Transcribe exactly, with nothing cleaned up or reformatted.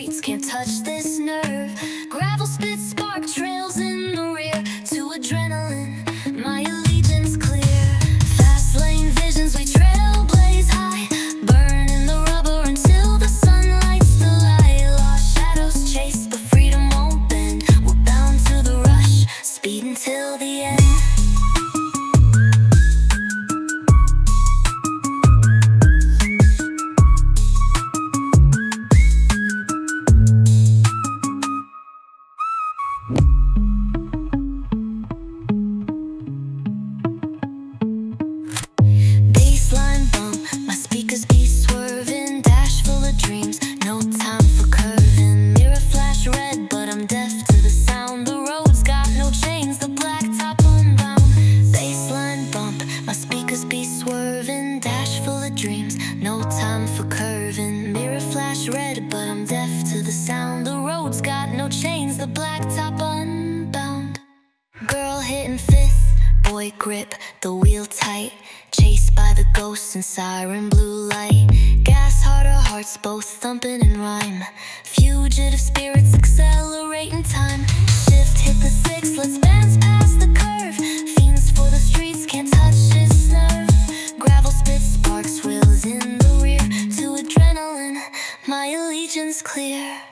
streets can't touch this nerve. Gravel spit spark trails in the rear to adrenaline, my allegiance clear. Fast lane visions, we trailblaze high, burning the rubber until the sun lights the light. Lost shadows chase, but freedom won't bend. We're bound to the rush, speeding till the end. Baseline bump, my speakers be swerving, dash full of dreams, no time for curving. Mirror flash red, but I'm deaf to the sound. The road's got no chains, the blacktop unbound. Baseline bump, my speakers be swerving, dash full of dreams, no time for curving. Mirror flash red, but I'm deaf to the sound. The road's got no chains, the blacktop unbound. Girl hitting fifth, boy grip the wheel tight, chased by the ghosts in siren blue light. Gas harder, hearts both thumping in rhyme. Fugitive spirits accelerating time. Shift, hit the six, let's bounce past the curve. Fiends for the streets, can't touch his nerve. Gravel spit sparks, wheels in the rear to adrenaline, my allegiance clear.